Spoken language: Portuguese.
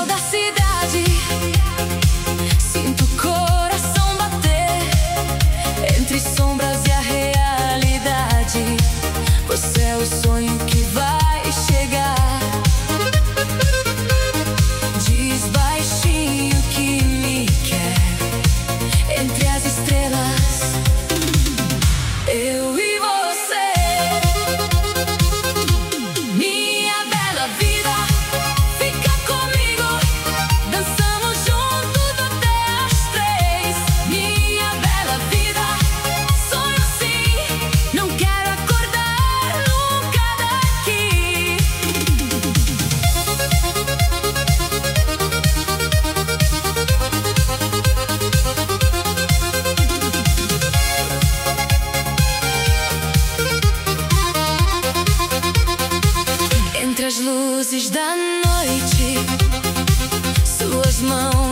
da cidade. Sinto o coração bater entre sombras e a realidade. Você é o sonho que vai chegar. Diz baixinho que me quer entre as estrelas. Eu e você, minha bela vida, fica comigo. Dançamos juntos até as 3. Minha bela vida, sonho sim, não quero acordar nunca daqui. Entre as luzes da noite, suas mãos